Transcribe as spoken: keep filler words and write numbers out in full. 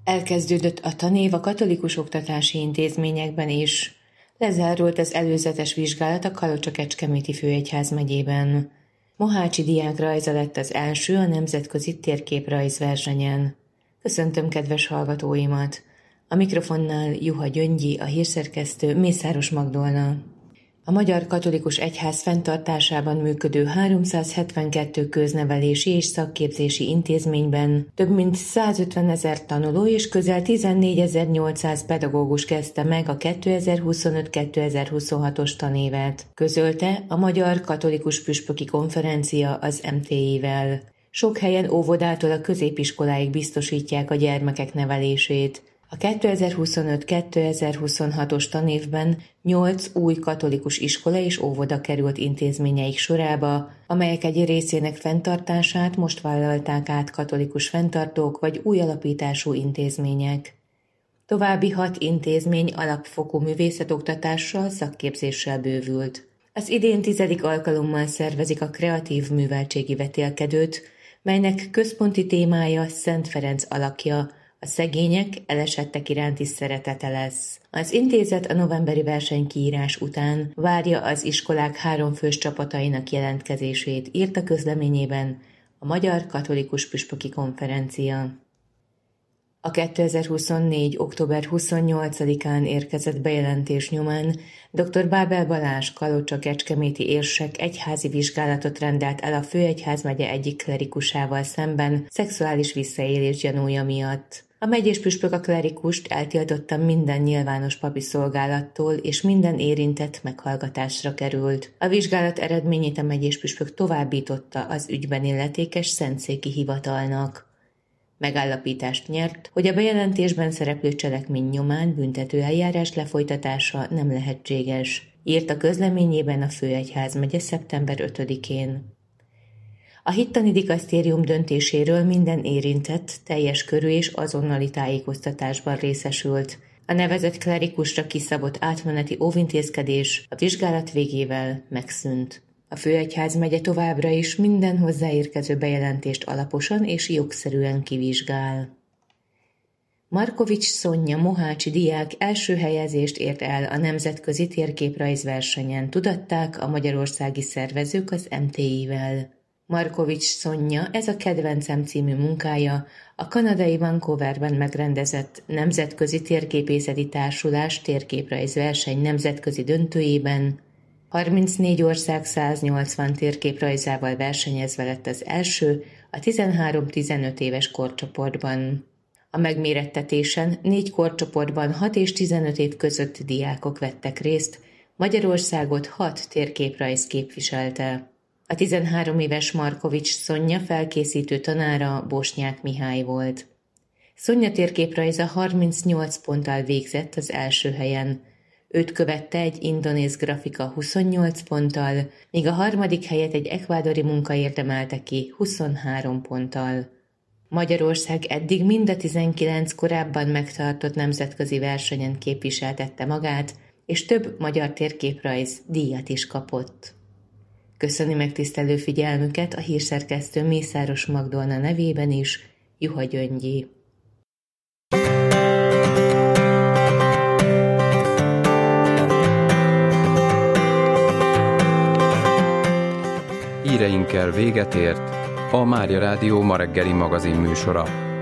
Elkezdődött a tanév a katolikus oktatási intézményekben is. Lezárult az előzetes vizsgálat a Kalocsa-Kecskeméti főegyházmegyében. Mohácsi diákrajza lett az első a nemzetközi térképrajzversenyen. Köszöntöm kedves hallgatóimat! A mikrofonnál Juha Gyöngyi, a hírszerkesztő, Mészáros Magdolna. A Magyar Katolikus Egyház fenntartásában működő háromszázhetvenkettő köznevelési és szakképzési intézményben több mint százötvenezer tanuló és közel tizennégyezer-nyolcszáz pedagógus kezdte meg a kétezer-huszonöt kétezer-huszonhatos tanévet, közölte a Magyar Katolikus Püspöki Konferencia az em té i-vel. Sok helyen óvodától a középiskoláig biztosítják a gyermekek nevelését. A kétezer-huszonöt kétezer-huszonhatos tanévben nyolc új katolikus iskola és óvoda került intézményeik sorába, amelyek egy részének fenntartását most vállalták át katolikus fenntartók vagy új alapítású intézmények. További hat intézmény alapfokú művészetoktatással, szakképzéssel bővült. Az idén tizedik alkalommal szervezik a kreatív műveltségi vetélkedőt, melynek központi témája Szent Ferenc alakja, a szegények, elesettek iránti szeretete lesz. Az intézet a novemberi versenykiírás után várja az iskolák háromfős csapatainak jelentkezését, írt a közleményében a Magyar Katolikus Püspöki Konferencia. A kétezer-huszonnégy. október huszonnyolcadikán érkezett bejelentés nyomán dr. Bábel Balázs kalocsa-kecskeméti érsek egyházi vizsgálatot rendelt el a főegyházmegye egyik klerikusával szemben szexuális visszaélés gyanúja miatt. A megyés püspök a klerikust eltiltotta minden nyilvános papi szolgálattól, és minden érintett meghallgatásra került. A vizsgálat eredményét a megyés püspök továbbította az ügyben illetékes szentszéki hivatalnak. Megállapítást nyert, hogy a bejelentésben szereplő cselekmény nyomán büntetőeljárás lefolytatása nem lehetséges, írt a közleményében a főegyházmegye szeptember ötödikén. A hittani dikasztérium döntéséről minden érintett teljes körű és azonnali tájékoztatásban részesült. A nevezett klerikusra kiszabott átmeneti óvintézkedés a vizsgálat végével megszűnt. A főegyházmegye továbbra is minden hozzáérkező bejelentést alaposan és jogszerűen kivizsgál. Markovics Szonya mohácsi diák első helyezést ért el a nemzetközi térképrajzversenyen, tudatták a magyarországi szervezők az em té i-vel. Markovics Szonya, ez a Kedvencem című munkája a kanadai Vancouverben megrendezett Nemzetközi Térképészeti Társulás térképrajzverseny nemzetközi döntőjében harmincnégy ország száznyolcvan térképrajzával versenyezve lett az első a tizenhárom-tizenöt éves korcsoportban. A megmérettetésen négy korcsoportban hat és tizenöt év közötti diákok vettek részt, Magyarországot hat térképrajz képviselte. A tizenhárom éves Markovics Szonya felkészítő tanára Bosnyák Mihály volt. Szonya térképrajza harmincnyolc ponttal végzett az első helyen. Őt követte egy indonéz grafika huszonnyolc ponttal, míg a harmadik helyet egy ekvádori munka érdemelte ki huszonhárom ponttal. Magyarország eddig mind a tizenkilenc korábban megtartott nemzetközi versenyen képviseltette magát, és több magyar térképrajz díjat is kapott. Köszöni megtisztelő figyelmüket a hírszerkesztő Mészáros Magdolna nevében is, Juha Gyöngyi. Híreinkkel véget ért a Mária Rádió ma reggeli magazin műsora.